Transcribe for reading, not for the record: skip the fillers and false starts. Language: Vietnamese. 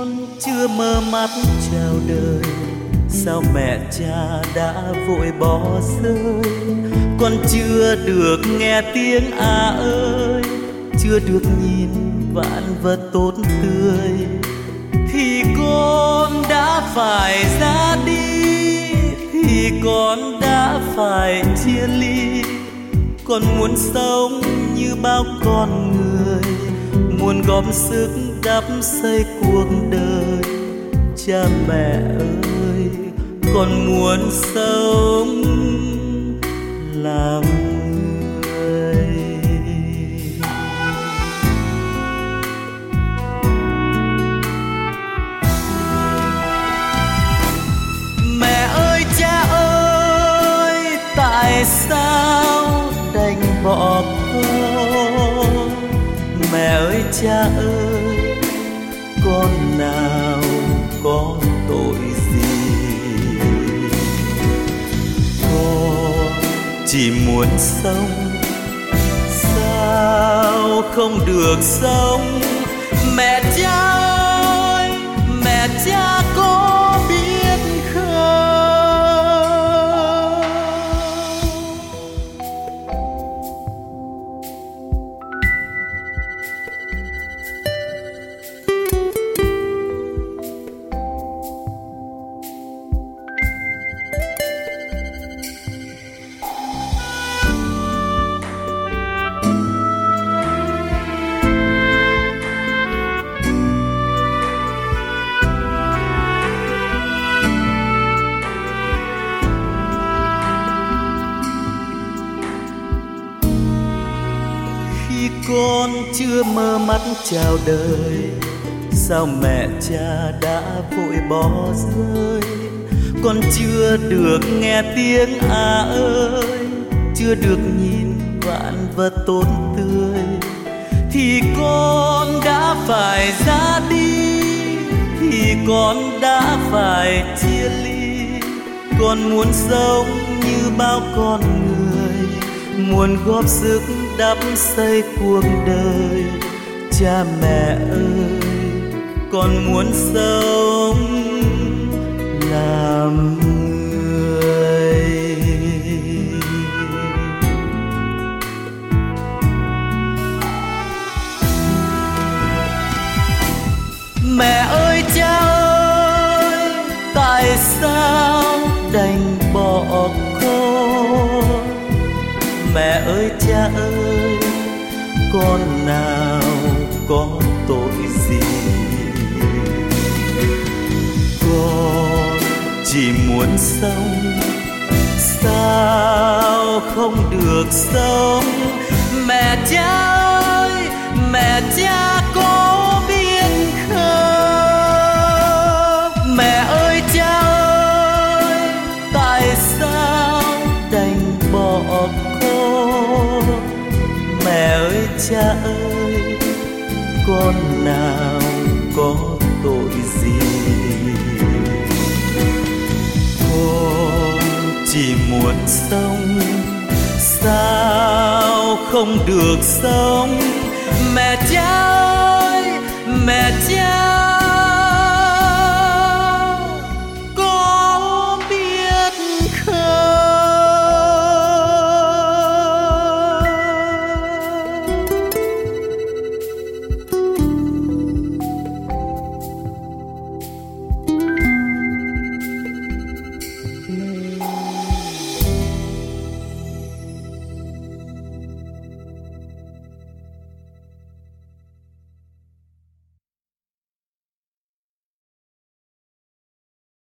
chưa mơ mắt chào đời, sao mẹ cha đã vội bỏ rơi. Con chưa được nghe tiếng ơi, chưa được nhìn vạn vật tốt tươi, thì con đã phải ra đi, thì con đã phải chia ly. Con muốn sống như bao con người, muốn góp sức đắp xây cuộc đời. Cha mẹ ơi, con muốn sống làm người. Mẹ ơi cha ơi, tại sao đành bỏ con? Mẹ ơi cha ơi, con nào có tội gì? Con chỉ muốn sống, sao không được sống? Mẹ cha ơi, mẹ cha có biết không? Con chưa mơ mắt chào đời, sao mẹ cha đã vội bỏ rơi. Con chưa được nghe tiếng ơi, chưa được nhìn vạn vật tốt tươi, thì con đã phải ra đi, thì con đã phải chia ly. Con muốn sống như bao con người, muốn góp sức đắp xây cuộc đời. Cha mẹ ơi, con muốn sống làm người. Mẹ ơi cha ơi, tại sao đành bỏ con? Mẹ ơi cha ơi, con nào có tội gì? Con chỉ muốn sống, sao không được sống? Mẹ cha ơi, mẹ cha có biết không? Mẹ ơi cha ơi, tại sao đành bỏ con? Mẹ ơi cha ơi, con nào có tội gì? Con chỉ muốn sống, sao không được sống? Mẹ cha ơi, mẹ cha